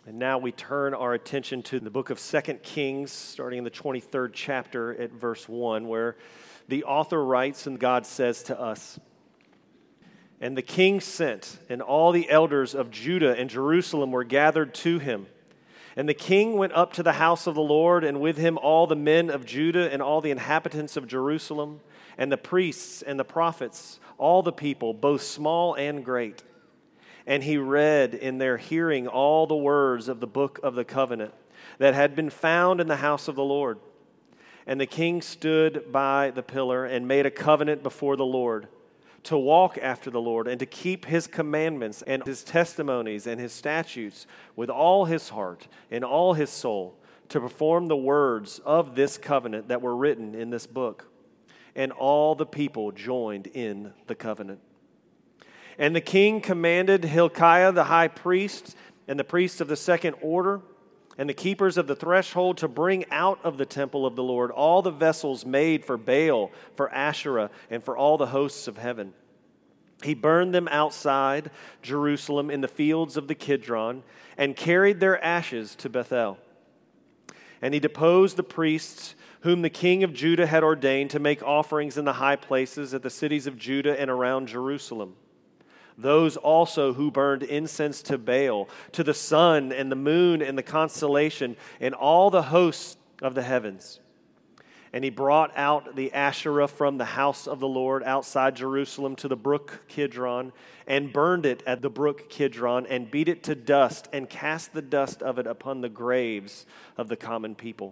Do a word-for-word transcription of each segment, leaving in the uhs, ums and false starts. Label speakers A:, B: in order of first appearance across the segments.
A: And now we turn our attention to the book of Second Kings, starting in the twenty-third chapter at verse one, where the author writes and God says to us, "And the king sent, and all the elders of Judah and Jerusalem were gathered to him. And the king went up to the house of the Lord, and with him all the men of Judah and all the inhabitants of Jerusalem, and the priests and the prophets, all the people, both small and great. And he read in their hearing all the words of the book of the covenant that had been found in the house of the Lord. And the king stood by the pillar and made a covenant before the Lord, to walk after the Lord and to keep his commandments and his testimonies and his statutes with all his heart and all his soul, to perform the words of this covenant that were written in this book. And all the people joined in the covenant. And the king commanded Hilkiah the high priest and the priests of the second order and the keepers of the threshold to bring out of the temple of the Lord all the vessels made for Baal, for Asherah, and for all the hosts of heaven. He burned them outside Jerusalem in the fields of the Kidron and carried their ashes to Bethel. And he deposed the priests whom the king of Judah had ordained to make offerings in the high places at the cities of Judah and around Jerusalem. Those also who burned incense to Baal, to the sun and the moon and the constellation, and all the hosts of the heavens. And he brought out the Asherah from the house of the Lord outside Jerusalem to the brook Kidron, and burned it at the brook Kidron, and beat it to dust, and cast the dust of it upon the graves of the common people.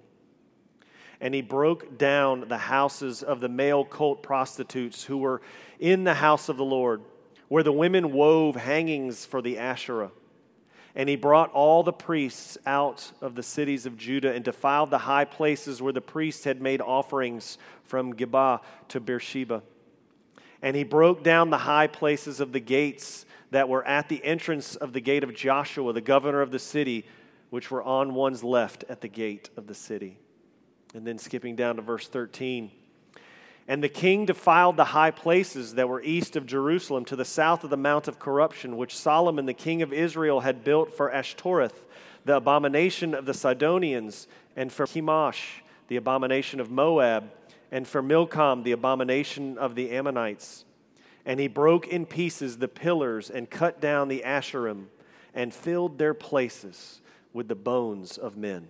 A: And he broke down the houses of the male cult prostitutes who were in the house of the Lord, where the women wove hangings for the Asherah. And he brought all the priests out of the cities of Judah and defiled the high places where the priests had made offerings from Geba to Beersheba. And he broke down the high places of the gates that were at the entrance of the gate of Joshua, the governor of the city, which were on one's left at the gate of the city." And then skipping down to verse thirteen. "And the king defiled the high places that were east of Jerusalem to the south of the Mount of Corruption, which Solomon the king of Israel had built for Ashtoreth, the abomination of the Sidonians, and for Chemosh, the abomination of Moab, and for Milcom, the abomination of the Ammonites. And he broke in pieces the pillars and cut down the Asherim, and filled their places with the bones of men."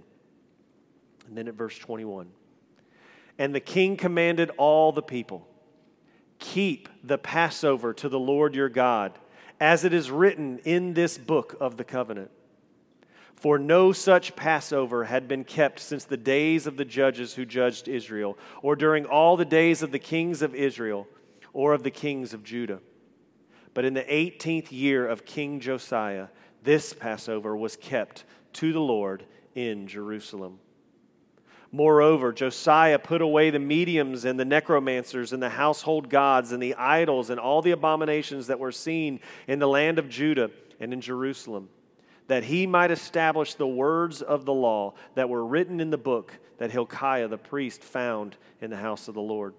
A: And then at verse twenty-one. "And the king commanded all the people, keep the Passover to the Lord your God, as it is written in this book of the covenant. For no such Passover had been kept since the days of the judges who judged Israel, or during all the days of the kings of Israel, or of the kings of Judah. But in the eighteenth year of King Josiah, this Passover was kept to the Lord in Jerusalem. Moreover, Josiah put away the mediums and the necromancers and the household gods and the idols and all the abominations that were seen in the land of Judah and in Jerusalem, that he might establish the words of the law that were written in the book that Hilkiah the priest found in the house of the Lord.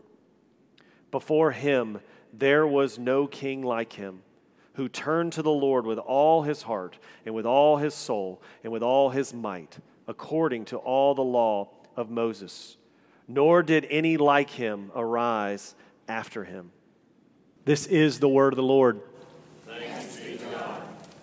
A: Before him there was no king like him, who turned to the Lord with all his heart and with all his soul and with all his might, according to all the law of Moses, nor did any like him arise after him." This is the word of the Lord.
B: Thanks be to God.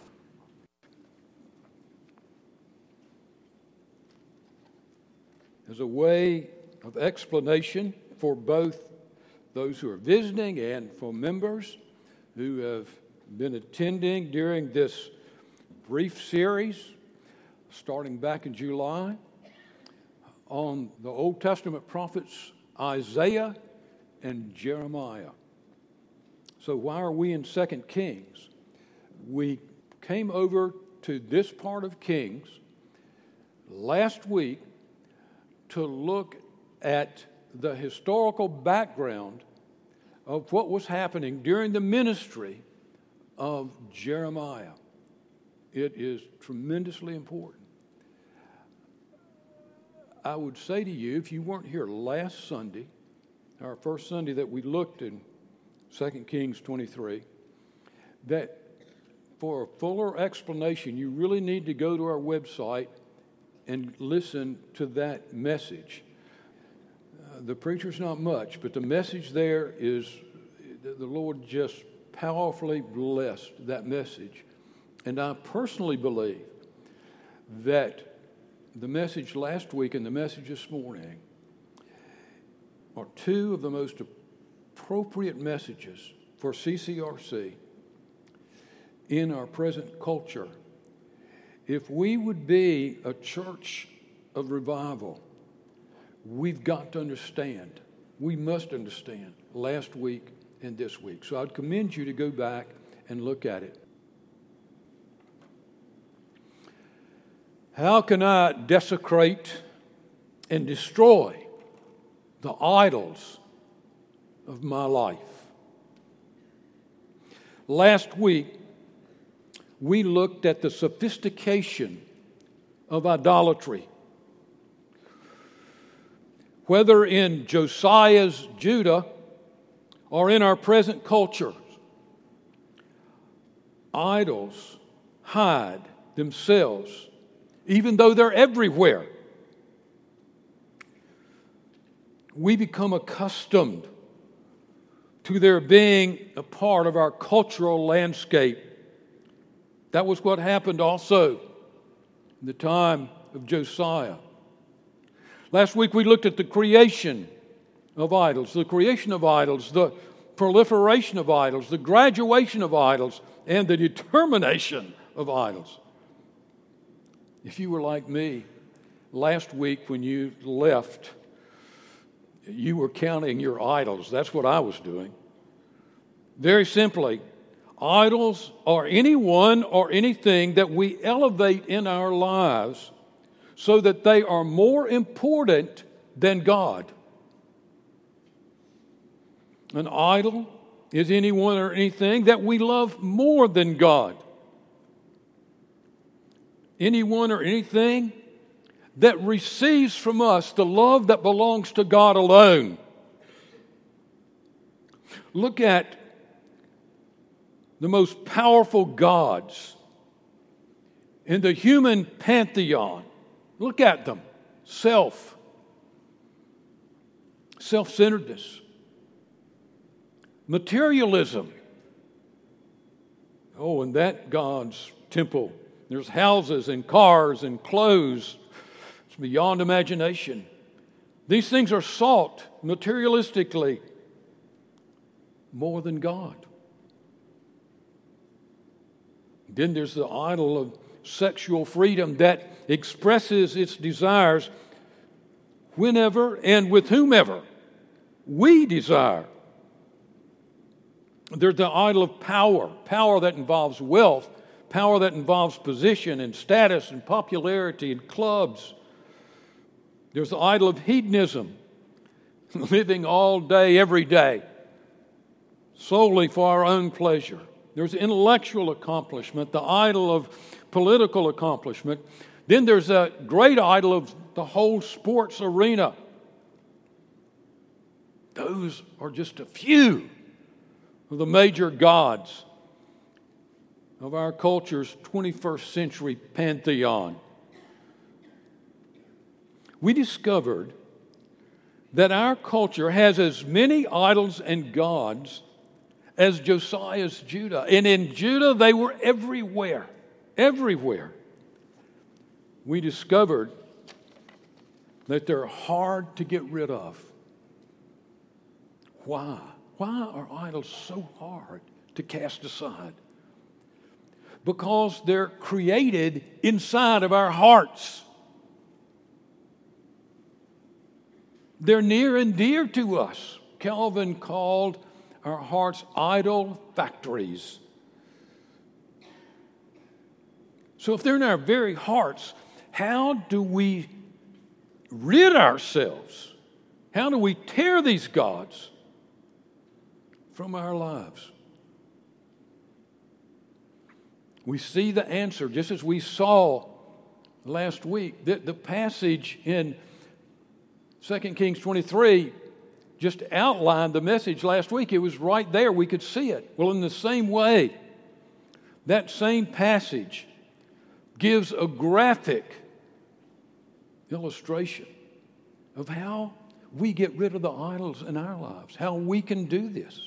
C: As a way of explanation for both those who are visiting and for members who have been attending during this brief series, starting back in July, on the Old Testament prophets Isaiah and Jeremiah. So why are we in Second Kings? We came over to this part of Kings last week to look at the historical background of what was happening during the ministry of Jeremiah. It is tremendously important. I would say to you, if you weren't here last Sunday, our first Sunday that we looked in Second Kings twenty-three, that for a fuller explanation, you really need to go to our website and listen to that message. Uh, the preacher's not much, but the message there is, the Lord just powerfully blessed that message. And I personally believe that the message last week and the message this morning are two of the most appropriate messages for C C R C in our present culture. If we would be a church of revival, we've got to understand, we must understand last week and this week. So I'd commend you to go back and look at it. How can I desecrate and destroy the idols of my life? Last week, we looked at the sophistication of idolatry. Whether in Josiah's Judah or in our present culture, idols hide themselves, even though they're everywhere. We become accustomed to their being a part of our cultural landscape. That was what happened also in the time of Josiah. Last week we looked at the creation of idols, the creation of idols, the proliferation of idols, the graduation of idols, and the determination of idols. If you were like me, last week when you left, you were counting your idols. That's what I was doing. Very simply, idols are anyone or anything that we elevate in our lives so that they are more important than God. An idol is anyone or anything that we love more than God. Anyone or anything that receives from us the love that belongs to God alone. Look at the most powerful gods in the human pantheon. Look at them. Self. Self-centeredness. Materialism. Oh, in that God's temple, there's houses and cars and clothes. It's beyond imagination. These things are sought materialistically more than God. Then there's the idol of sexual freedom that expresses its desires whenever and with whomever we desire. There's the idol of power, power that involves wealth, power that involves position and status and popularity and clubs. There's the idol of hedonism, living all day, every day, solely for our own pleasure. There's intellectual accomplishment, the idol of political accomplishment. Then there's a great idol of the whole sports arena. Those are just a few of the major gods of our culture's twenty-first century pantheon. We discovered that our culture has as many idols and gods as Josiah's Judah. And in Judah, they were everywhere, everywhere. We discovered that they're hard to get rid of. Why? Why are idols so hard to cast aside? Because they're created inside of our hearts. They're near and dear to us. Calvin called our hearts idol factories. So if they're in our very hearts, how do we rid ourselves? How do we tear these gods from our lives? We see the answer just as we saw last week. The, the passage in Second Kings twenty-three just outlined the message last week. It was right there. We could see it. Well, in the same way, that same passage gives a graphic illustration of how we get rid of the idols in our lives, how we can do this.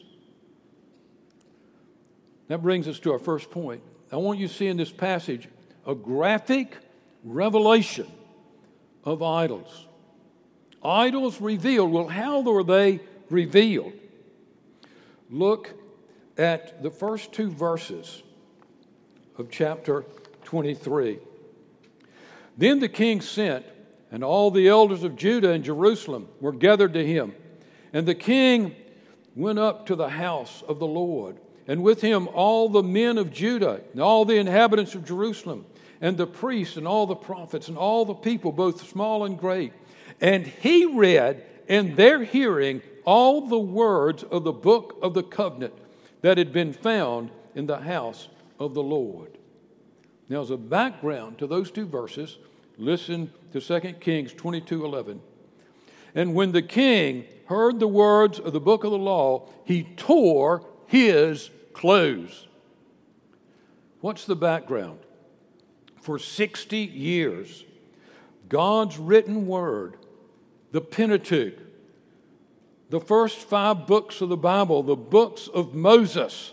C: That brings us to our first point. I want you to see in this passage a graphic revelation of idols. Idols revealed. Well, how were they revealed? Look at the first two verses of chapter twenty-three. Then the king sent, and all the elders of Judah and Jerusalem were gathered to him. And the king went up to the house of the Lord, and with him all the men of Judah, and all the inhabitants of Jerusalem, and the priests, and all the prophets, and all the people, both small and great. And he read in their hearing all the words of the book of the covenant that had been found in the house of the Lord. Now, as a background to those two verses, listen to Second Kings twenty-two eleven. And when the king heard the words of the book of the law, he tore his clothes. What's the background? For sixty years, God's written word, the Pentateuch, the first five books of the Bible, the books of Moses,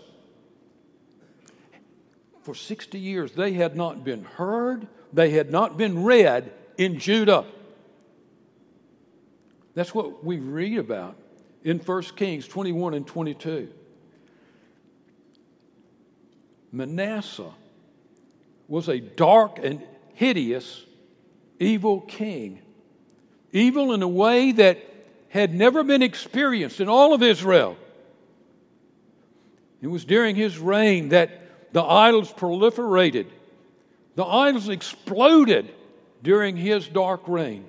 C: for sixty years they had not been heard, they had not been read in Judah. That's what we read about in First Kings twenty-one and twenty-two. Manasseh was a dark and hideous, evil king. Evil in a way that had never been experienced in all of Israel. It was during his reign that the idols proliferated. The idols exploded during his dark reign.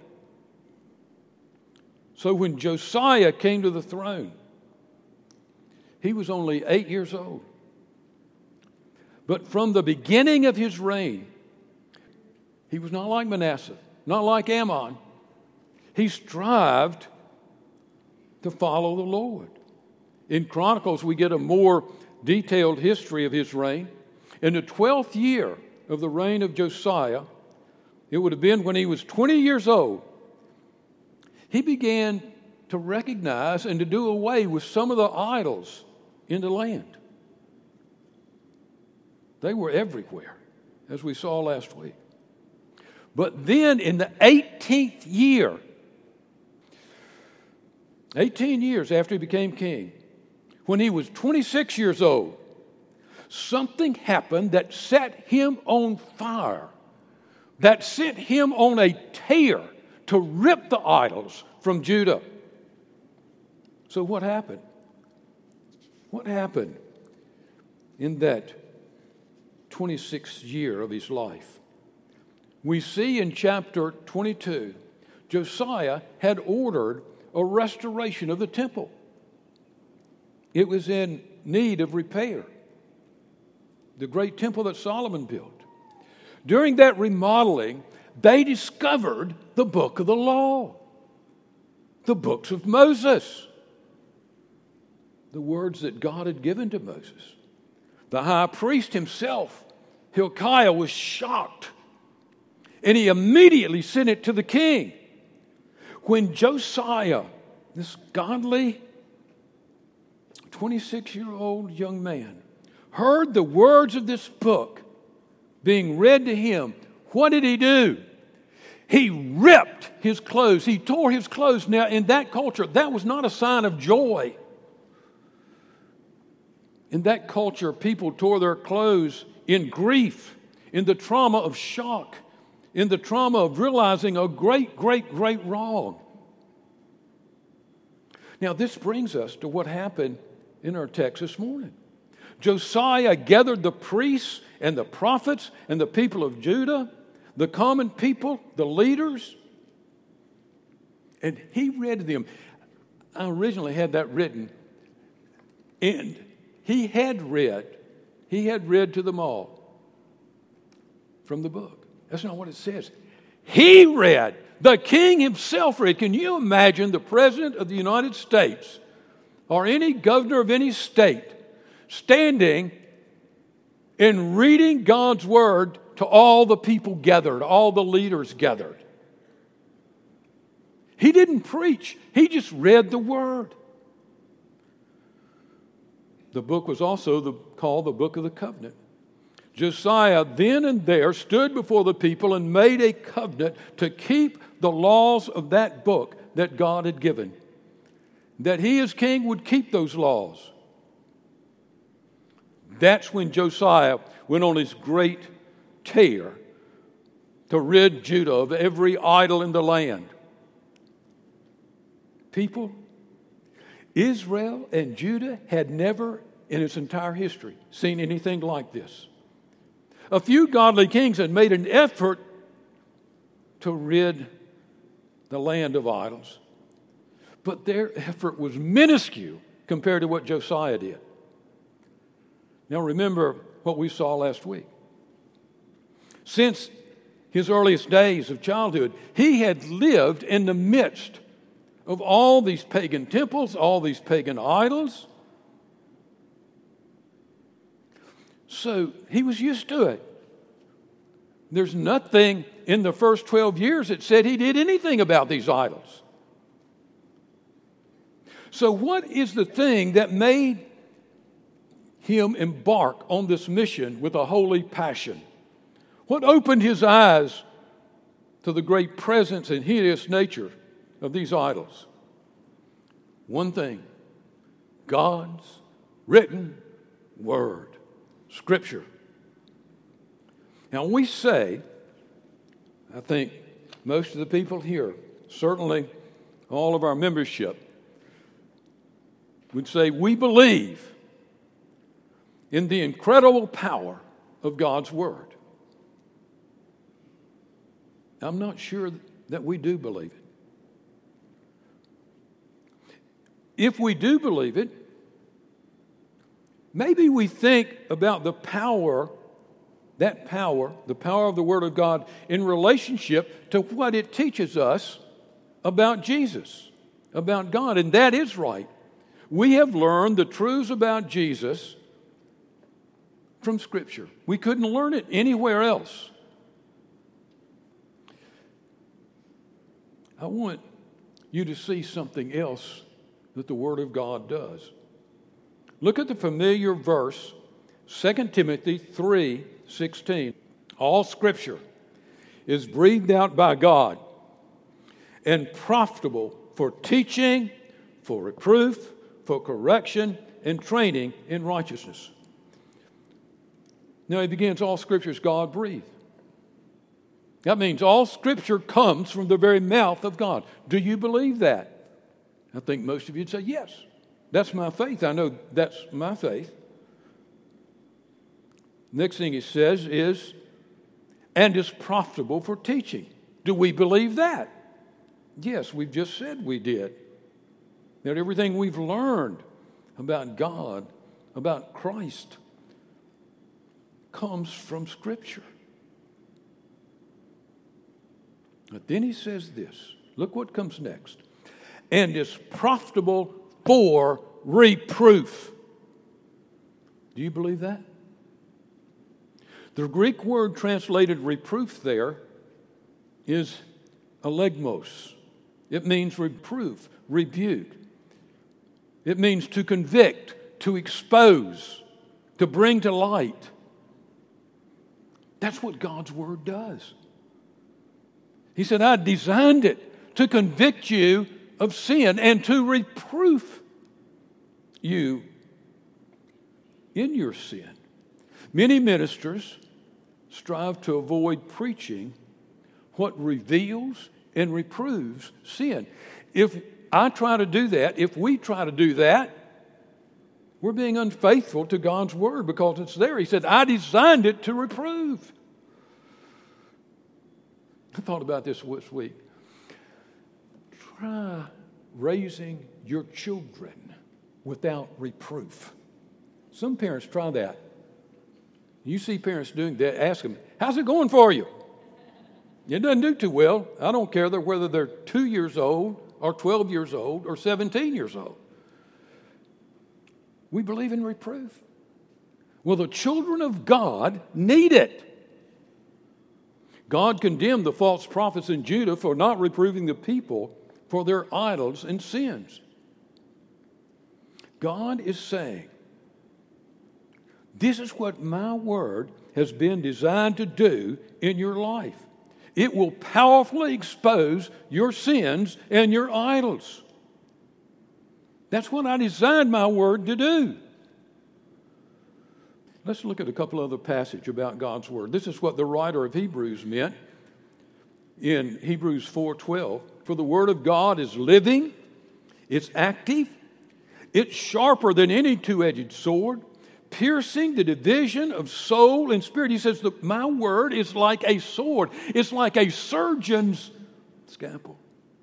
C: So when Josiah came to the throne, he was only eight years old. But from the beginning of his reign, he was not like Manasseh, not like Ammon. He strived to follow the Lord. In Chronicles, we get a more detailed history of his reign. In the twelfth year of the reign of Josiah, it would have been when he was twenty years old, he began to recognize and to do away with some of the idols in the land. They were everywhere, as we saw last week. But then in the eighteenth year, eighteen years after he became king, when he was twenty-six years old, something happened that set him on fire, that sent him on a tear to rip the idols from Judah. So what happened? What happened in that twenty-sixth year of his life? We see in chapter twenty-two, Josiah had ordered a restoration of the temple. It was in need of repair. The great temple that Solomon built. During that remodeling, they discovered the book of the law, the books of Moses, the words that God had given to Moses. The high priest himself, Hilkiah, was shocked, and he immediately sent it to the king. When Josiah, this godly twenty-six-year-old young man, heard the words of this book being read to him, what did he do? He ripped his clothes. He tore his clothes. Now, in that culture, that was not a sign of joy. In that culture, people tore their clothes in grief, in the trauma of shock, in the trauma of realizing a great, great, great wrong. Now, this brings us to what happened in our text this morning. Josiah gathered the priests and the prophets and the people of Judah, the common people, the leaders, and he read to them. I originally had that written, and he had read, he had read to them all from the book. That's not what it says. He read. The king himself read. Can you imagine the president of the United States or any governor of any state standing in reading God's word to all the people gathered, all the leaders gathered. He didn't preach. He just read the word. The book was also the, called the Book of the Covenant. Josiah then and there stood before the people and made a covenant to keep the laws of that book that God had given. That he as king would keep those laws. That's when Josiah went on his great tear to rid Judah of every idol in the land. People, Israel and Judah had never in its entire history seen anything like this. A few godly kings had made an effort to rid the land of idols, but their effort was minuscule compared to what Josiah did. Now remember what we saw last week. Since his earliest days of childhood, he had lived in the midst of all these pagan temples, all these pagan idols. So he was used to it. There's nothing in the first twelve years that said he did anything about these idols. So what is the thing that made him embark on this mission with a holy passion? What opened his eyes to the great presence and hideous nature of these idols? One thing: God's written word, Scripture. Now we say, I think most of the people here, certainly all of our membership, would say we believe in the incredible power of God's word. I'm not sure that we do believe it. If we do believe it, maybe we think about the power, that power, the power of the Word of God in relationship to what it teaches us about Jesus, about God. And that is right. We have learned the truths about Jesus from Scripture. We couldn't learn it anywhere else. I want you to see something else that the Word of God does. Look at the familiar verse, Second Timothy three sixteen. All Scripture is breathed out by God and profitable for teaching, for reproof, for correction, and training in righteousness. Now he begins, all Scripture is God-breathed. That means all Scripture comes from the very mouth of God. Do you believe that? I think most of you would say, yes, that's my faith. I know that's my faith. Next thing he says is, and is profitable for teaching. Do we believe that? Yes, we've just said we did. That everything we've learned about God, about Christ, comes from Scripture. But then he says this. Look what comes next. And is profitable for reproof. Do you believe that? The Greek word translated reproof there is alegmos. It means reproof, rebuke. It means to convict, to expose, to bring to light. That's what God's Word does. He said, I designed it to convict you of sin and to reproof you in your sin. Many ministers strive to avoid preaching what reveals and reproves sin. If I try to do that, if we try to do that, we're being unfaithful to God's Word because it's there. He said, I designed it to reprove. I thought about this this week. Try raising your children without reproof. Some parents try that. You see parents doing that, ask them, how's it going for you? It doesn't do too well. I don't care whether they're two years old or twelve years old or seventeen years old. We believe in reproof. Well, the children of God need it. God condemned the false prophets in Judah for not reproving the people for their idols and sins. God is saying, this is what my word has been designed to do in your life. It will powerfully expose your sins and your idols. That's what I designed my word to do. Let's look at a couple other passages about God's word. This is what the writer of Hebrews meant in Hebrews four twelve. For the word of God is living, it's active, it's sharper than any two-edged sword, piercing the division of soul and spirit. He says, that my word is like a sword. It's like a surgeon's scalpel.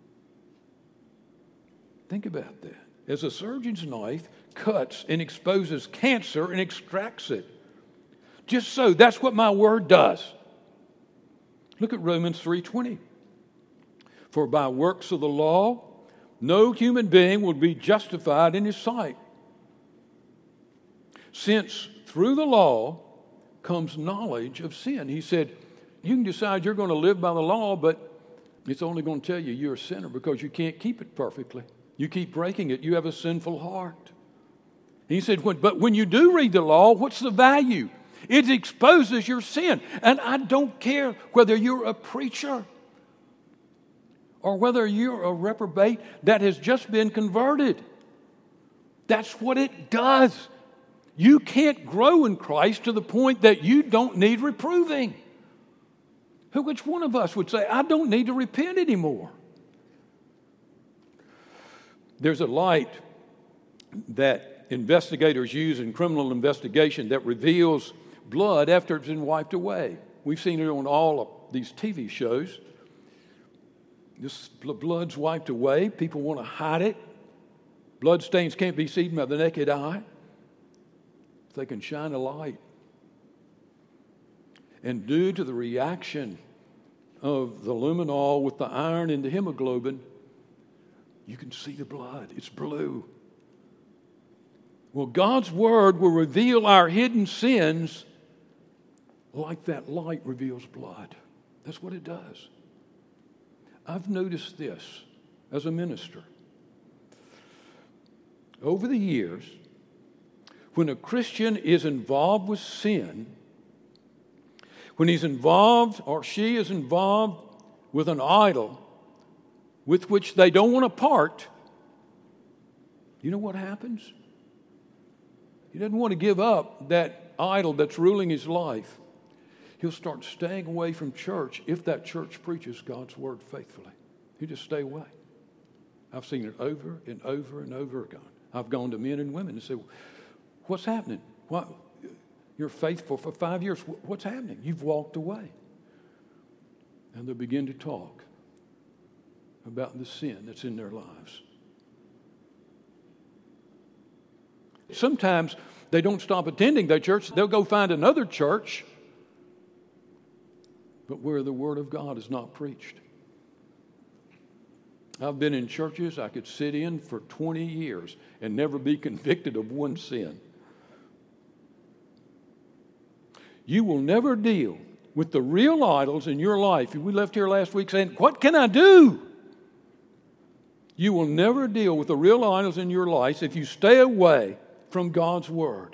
C: Think about that. As a surgeon's knife cuts and exposes cancer and extracts it. Just so, that's what my word does. Look at Romans three twenty. For by works of the law, no human being will be justified in his sight, since through the law comes knowledge of sin. He said, you can decide you're going to live by the law, but it's only going to tell you you're a sinner because you can't keep it perfectly. You keep breaking it. You have a sinful heart. He said, but when you do read the law, what's the value? It exposes your sin. And I don't care whether you're a preacher or whether you're a reprobate that has just been converted. That's what it does. You can't grow in Christ to the point that you don't need reproving. Who, which one of us would say, I don't need to repent anymore? There's a light that investigators use in criminal investigation that reveals blood after it's been wiped away. We've seen it on all of these T V shows. This blood's wiped away. People want to hide it. Blood stains can't be seen by the naked eye. They can shine a light. And due to the reaction of the luminol with the iron and the hemoglobin, you can see the blood. It's blue. Well, God's word will reveal our hidden sins like that light reveals blood. That's what it does. I've noticed this as a minister. Over the years, when a Christian is involved with sin, when he's involved or she is involved with an idol with which they don't want to part, you know what happens? He doesn't want to give up that idol that's ruling his life. He'll start staying away from church if that church preaches God's word faithfully. He'll just stay away. I've seen it over and over and over again. I've gone to men and women and said, what's happening? What? You're faithful for five years. What's happening? You've walked away. And they begin to talk about the sin that's in their lives. Sometimes they don't stop attending their church. They'll go find another church, but where the Word of God is not preached. I've been in churches I could sit in for twenty years and never be convicted of one sin. You will never deal with the real idols in your life. We left here last week saying, what can I do? You will never deal with the real idols in your life if you stay away from God's Word.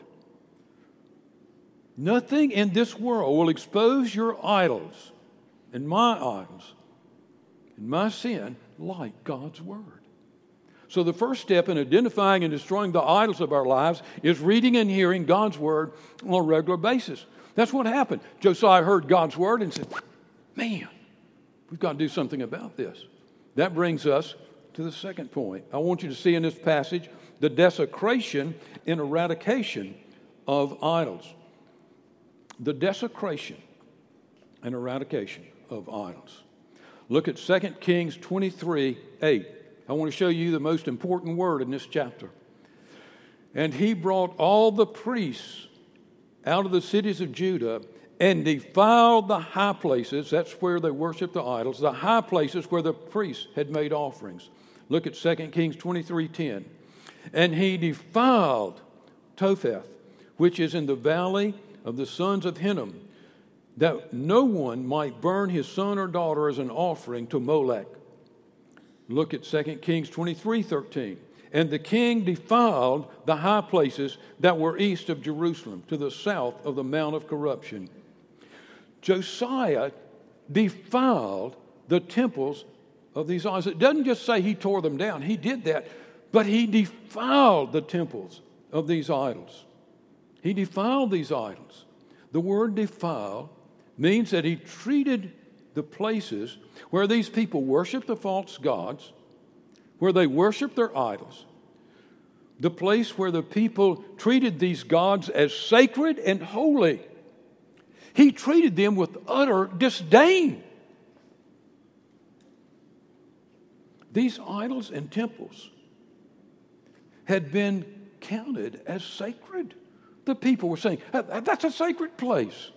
C: Nothing in this world will expose your idols and my idols and my sin like God's Word. So the first step in identifying and destroying the idols of our lives is reading and hearing God's Word on a regular basis. That's what happened. Josiah heard God's Word and said, man, we've got to do something about this. That brings us to the second point. I want you to see in this passage the desecration and eradication of idols. The desecration and eradication of idols. Look at Second Kings twenty-three eight. I want to show you the most important word in this chapter. And he brought all the priests out of the cities of Judah and defiled the high places. That's where they worshiped the idols. The high places where the priests had made offerings. Look at Second Kings twenty-three ten. And he defiled Topheth, which is in the valley of the sons of Hinnom, that no one might burn his son or daughter as an offering to Molech. Look at Second Kings twenty-three thirteen. And the king defiled the high places that were east of Jerusalem, to the south of the Mount of Corruption. Josiah defiled the temples of these idols. It doesn't just say he tore them down. He did that. But he defiled the temples of these idols. He defiled these idols. The word defile means that he treated the places where these people worship the false gods, where they worship their idols, the place where the people treated these gods as sacred and holy. He treated them with utter disdain. These idols and temples had been counted as sacred. The people were saying, that's a sacred place.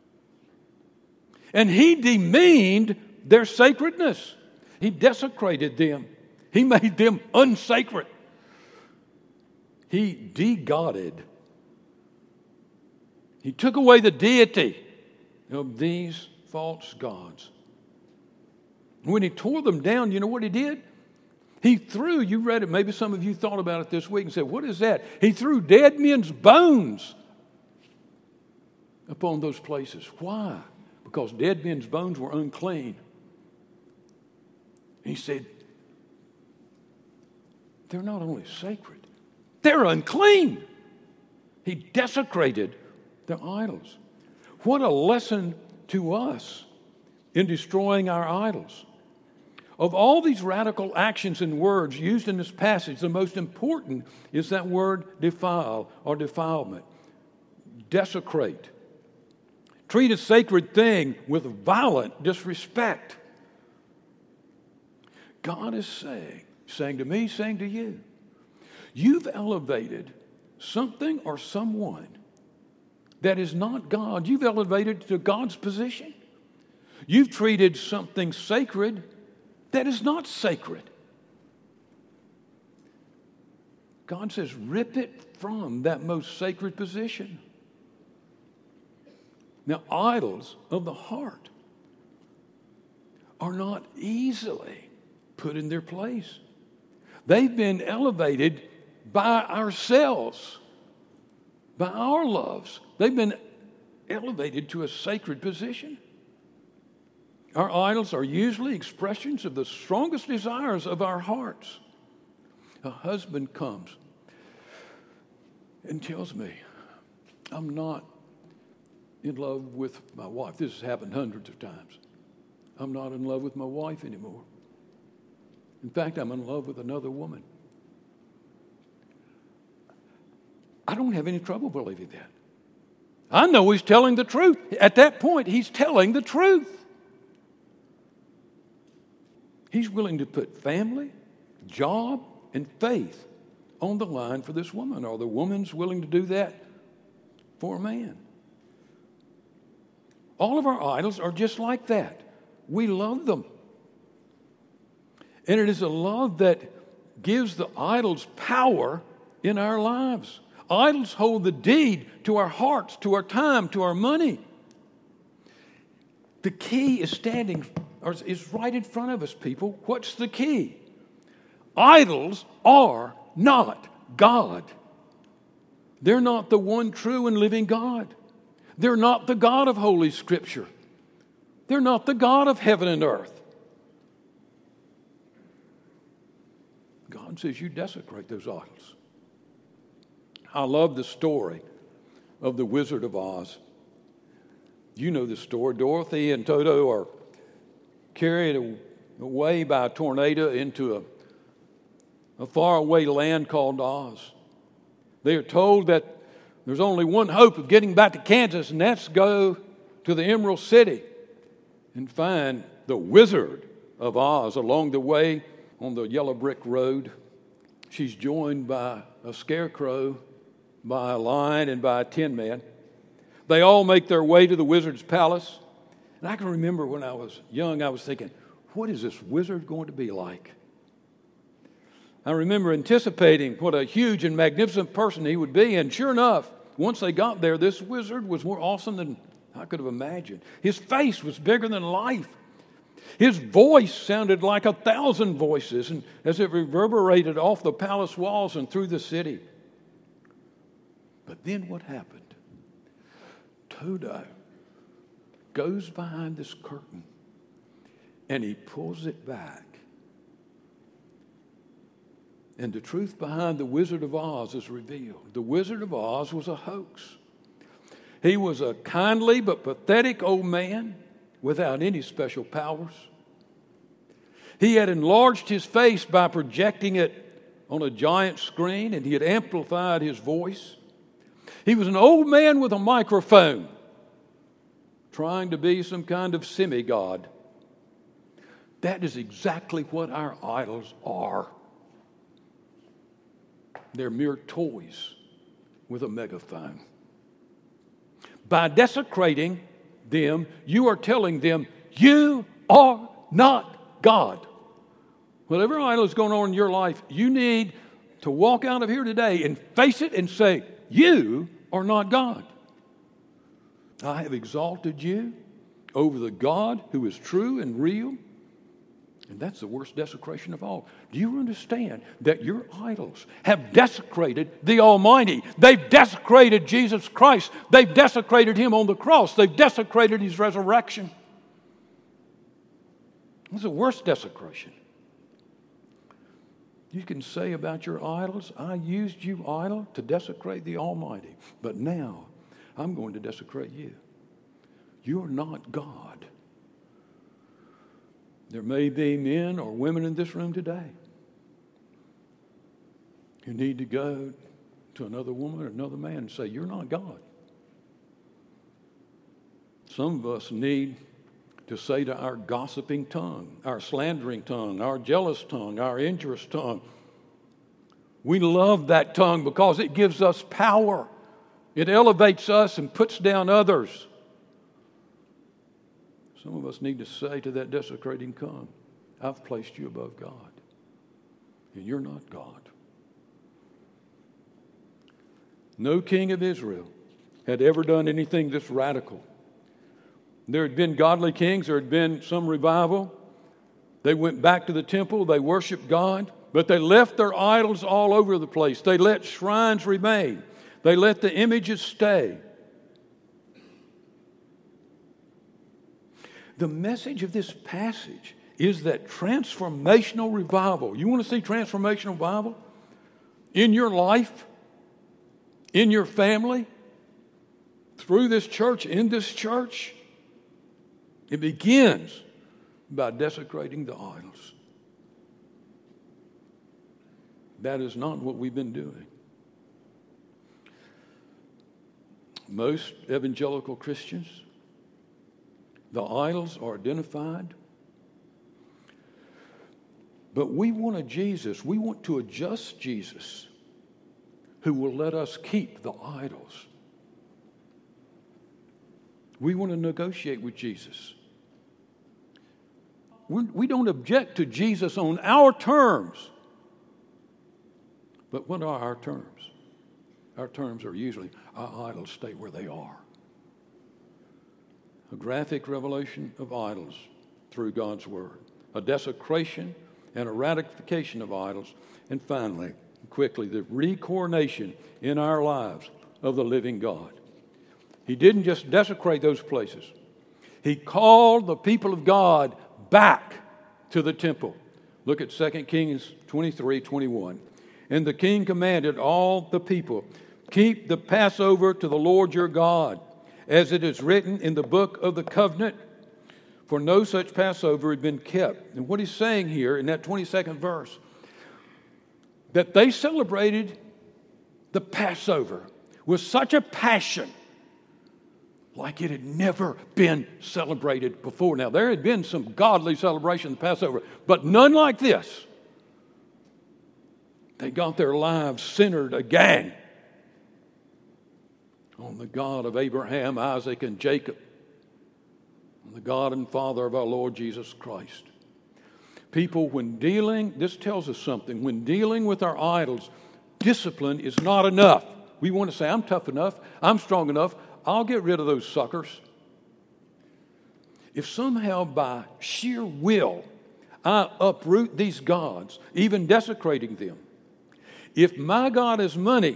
C: And he demeaned their sacredness. He desecrated them. He made them unsacred. He de-godded. He took away the deity of these false gods. When he tore them down, you know what he did? He threw, you read it, maybe some of you thought about it this week and said, what is that? He threw dead men's bones upon those places. Why? Because dead men's bones were unclean. He said, they're not only sacred, they're unclean. He desecrated their idols. What a lesson to us in destroying our idols. Of all these radical actions and words used in this passage, the most important is that word defile or defilement. Desecrate. Treat a sacred thing with violent disrespect. God is saying, saying to me, saying to you, you've elevated something or someone that is not God. You've elevated to God's position. You've treated something sacred that is not sacred. God says, rip it from that most sacred position. Now, idols of the heart are not easily put in their place. They've been elevated by ourselves, by our loves. They've been elevated to a sacred position. Our idols are usually expressions of the strongest desires of our hearts. A husband comes and tells me, I'm not in love with my wife. This has happened hundreds of times. I'm not in love with my wife anymore. In fact, I'm in love with another woman. I don't have any trouble believing that. I know he's telling the truth. At that point, he's telling the truth. He's willing to put family, job, and faith on the line for this woman, or the woman's willing to do that for a man. All of our idols are just like that. We love them. And it is a love that gives the idols power in our lives. Idols hold the deed to our hearts, to our time, to our money. The key is standing, or is right in front of us, people. What's the key? Idols are not God. They're not the one true and living God. They're not the God of Holy Scripture. They're not the God of heaven and earth. God says you desecrate those idols. I love the story of the Wizard of Oz. You know the story. Dorothy and Toto are carried away by a tornado into a, a faraway land called Oz. They are told that there's only one hope of getting back to Kansas, and that's go to the Emerald City and find the Wizard of Oz along the way on the yellow brick road. She's joined by a scarecrow, by a lion, and by a tin man. They all make their way to the wizard's palace. And I can remember when I was young, I was thinking, what is this wizard going to be like? I remember anticipating what a huge and magnificent person he would be. And sure enough, once they got there, this wizard was more awesome than I could have imagined. His face was bigger than life. His voice sounded like a thousand voices, and as it reverberated off the palace walls and through the city. But then what happened? Toto goes behind this curtain and he pulls it back. And the truth behind the Wizard of Oz is revealed. The Wizard of Oz was a hoax. He was a kindly but pathetic old man without any special powers. He had enlarged his face by projecting it on a giant screen, and he had amplified his voice. He was an old man with a microphone, trying to be some kind of semi-god. That is exactly what our idols are. They're mere toys with a megaphone. By desecrating them, you are telling them, you are not God. Whatever idol is going on in your life, you need to walk out of here today and face it and say, you are not God. I have exalted you over the God who is true and real. And that's the worst desecration of all. Do you understand that your idols have desecrated the Almighty? They've desecrated Jesus Christ. They've desecrated Him on the cross. They've desecrated His resurrection. It's the worst desecration. You can say about your idols, I used you, idol, to desecrate the Almighty. But now, I'm going to desecrate you. You're not God. There may be men or women in this room today who need to go to another woman or another man and say, you're not God. Some of us need to say to our gossiping tongue, our slandering tongue, our jealous tongue, our injurious tongue, we love that tongue because it gives us power. It elevates us and puts down others. Some of us need to say to that desecrating tongue, I've placed you above God, and you're not God. No king of Israel had ever done anything this radical. There had been godly kings, there had been some revival. They went back to the temple, they worshiped God, but they left their idols all over the place. They let shrines remain. They let the images stay. The message of this passage is that transformational revival. You want to see transformational revival? In your life, in your family, through this church, in this church, it begins by desecrating the idols. That is not what we've been doing. Most evangelical Christians, the idols are identified. But we want a Jesus, we want to adjust Jesus who will let us keep the idols. We want to negotiate with Jesus. We're, we don't object to Jesus on our terms. But what are our terms? Our terms are usually our idols stay where they are. A graphic revelation of idols through God's Word. A desecration and a ratification of idols. And finally, quickly, the recoronation in our lives of the living God. He didn't just desecrate those places. He called the people of God back to the temple. Look at Second Kings twenty-three twenty-one. And the king commanded all the people, keep the Passover to the Lord your God, as it is written in the book of the covenant, for no such Passover had been kept. And what he's saying here in that twenty-second verse, that they celebrated the Passover with such a passion like it had never been celebrated before. Now, there had been some godly celebration of the Passover, but none like this. They got their lives centered again on the God of Abraham, Isaac, and Jacob, on the God and Father of our Lord Jesus Christ. People, when dealing, this tells us something, when dealing with our idols, discipline is not enough. We want to say, I'm tough enough, I'm strong enough, I'll get rid of those suckers. If somehow by sheer will I uproot these gods, even desecrating them, if my God is money,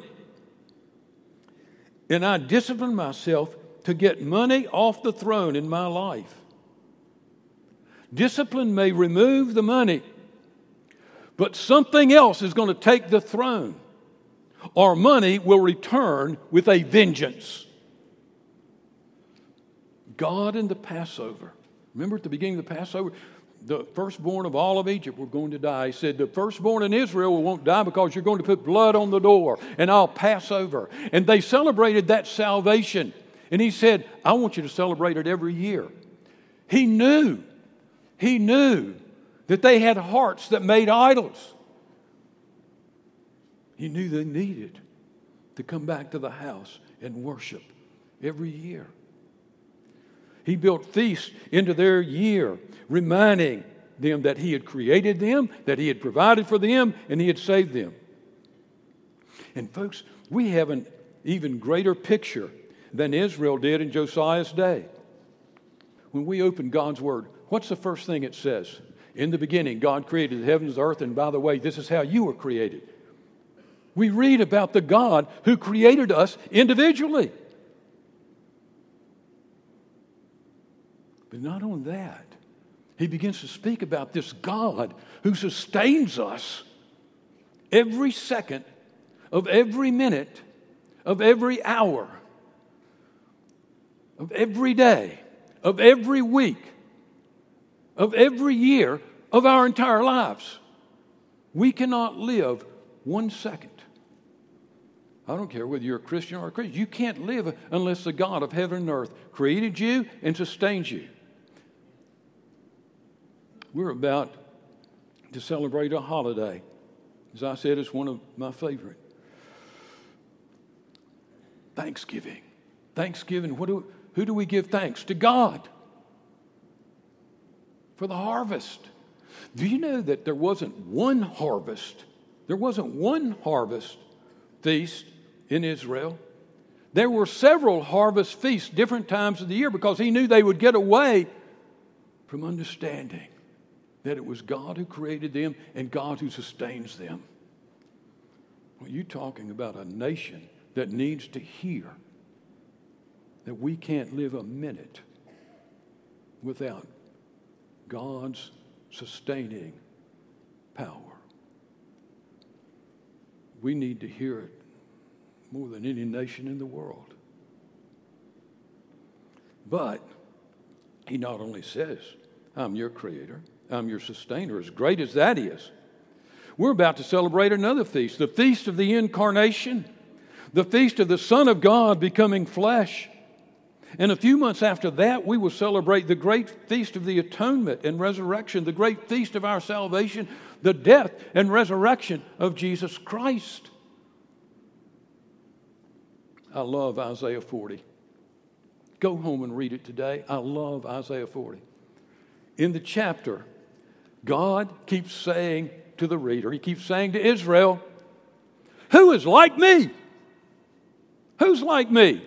C: and I discipline myself to get money off the throne in my life, discipline may remove the money, but something else is going to take the throne, or money will return with a vengeance. God in the Passover. Remember at the beginning of the Passover, the firstborn of all of Egypt were going to die. He said, the firstborn in Israel won't die because you're going to put blood on the door and I'll pass over. And they celebrated that salvation. And he said, I want you to celebrate it every year. He knew, he knew that they had hearts that made idols. He knew they needed to come back to the house and worship every year. He built feasts into their year, reminding them that he had created them, that he had provided for them, and he had saved them. And folks, we have an even greater picture than Israel did in Josiah's day. When we open God's Word, what's the first thing it says? In the beginning, God created the heavens, the earth, and by the way, this is how you were created. We read about the God who created us individually. But not only that, he begins to speak about this God who sustains us every second of every minute of every hour of every day of every week of every year of our entire lives. We cannot live one second. I don't care whether you're a Christian or a Christian. You can't live unless the God of heaven and earth created you and sustains you. We're about to celebrate a holiday. As I said, it's one of my favorite. Thanksgiving. Thanksgiving. What do, who do we give thanks? To God. For the harvest. Do you know that there wasn't one harvest? There wasn't one harvest feast in Israel. There were several harvest feasts different times of the year because he knew they would get away from understanding that it was God who created them and God who sustains them. Well, you're talking about a nation that needs to hear that we can't live a minute without God's sustaining power. We need to hear it more than any nation in the world. But he not only says, I'm your creator, I'm your sustainer, as great as that is. We're about to celebrate another feast, the Feast of the Incarnation, the Feast of the Son of God becoming flesh. And a few months after that, we will celebrate the great Feast of the Atonement and Resurrection, the great Feast of our salvation, the death and resurrection of Jesus Christ. I love Isaiah forty. Go home and read it today. I love Isaiah forty. In the chapter, God keeps saying to the reader, he keeps saying to Israel, who is like me? Who's like me?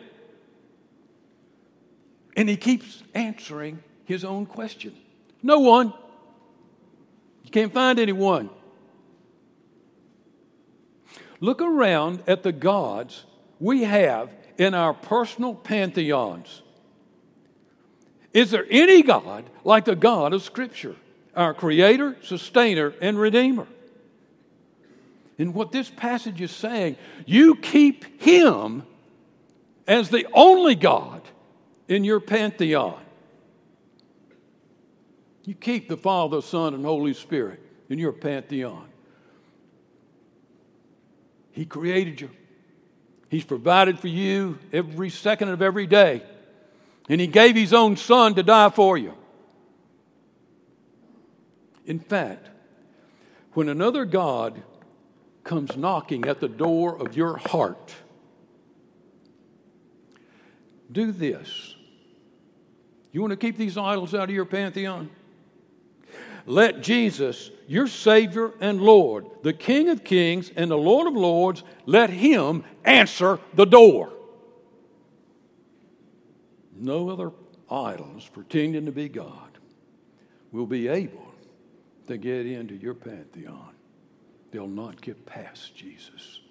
C: And he keeps answering his own question. No one. You can't find anyone. Look around at the gods we have in our personal pantheons. Is there any God like the God of Scripture, our Creator, Sustainer, and Redeemer? And what this passage is saying, you keep Him as the only God in your pantheon. You keep the Father, Son, and Holy Spirit in your pantheon. He created you. He's provided for you every second of every day. And He gave His own Son to die for you. In fact, when another God comes knocking at the door of your heart, do this. You want to keep these idols out of your pantheon? let Jesus, your Savior and Lord, the King of Kings and the Lord of Lords, let Him answer the door. No other idols pretending to be God will be able to get into your pantheon. They'll not get past Jesus.